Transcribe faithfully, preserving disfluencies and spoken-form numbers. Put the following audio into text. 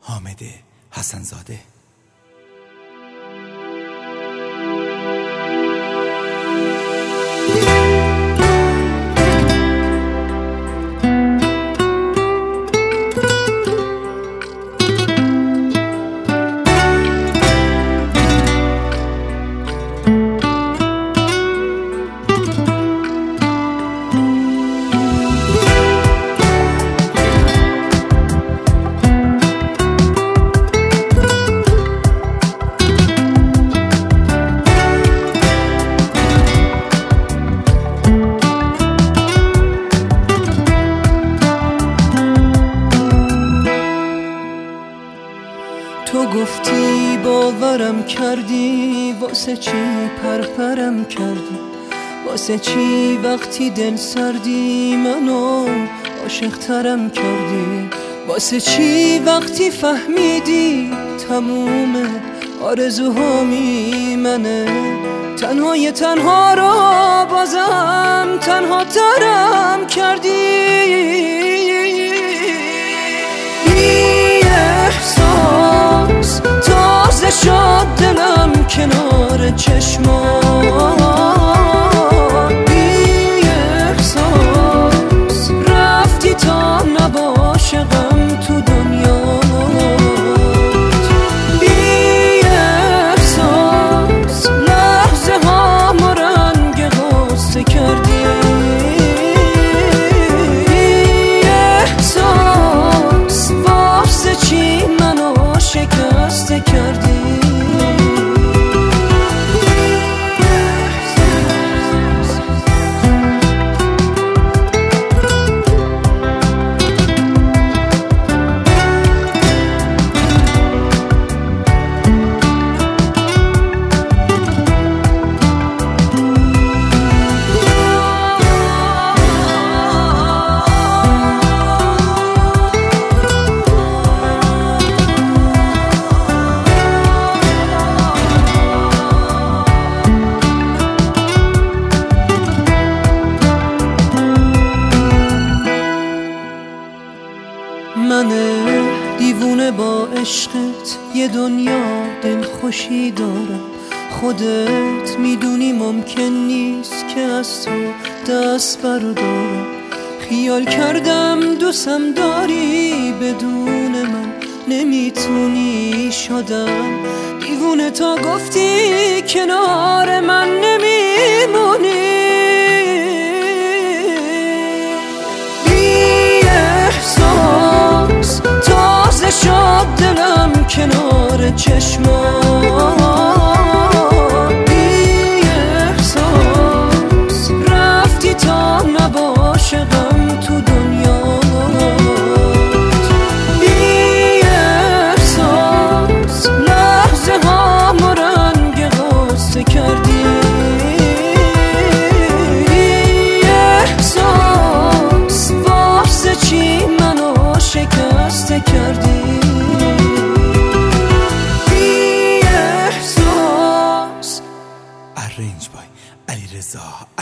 حامد حسن‌زاده. تو گفتی باورم کردی، واسه چی پرپرم کردی؟ واسه چی وقتی دل سردی منو عاشق ترم کردی؟ واسه چی وقتی فهمیدی تموم آرزوهامی منه، تنهای تنها رو بازم تنها ترم کردی؟ تازه شد دلم کنار چشمان، بی احساس رفتی تا نباشه غم تو دنیا، بی احساس لحظه ها ما رنگ غصه کردی، احساس واسه چی منو شکسته کردی؟ من دیوونه با عشقت یه دنیا دلخوشی دارم، خودت میدونی ممکن نیست که از تو دست بردارم، خیال کردم دوستم داری بدون من نمیتونی شدم، دیوونه تا گفتی کنار من نمیمونی، تازه شد دلم کنار چشمان، بی احساس رفتی تا نباشه غم تو دنیا، بی احساس لحظه ها ما رنگ غصه کردی، احساس واسه چی منو شکسته کردی؟ ارنج بای علیرضا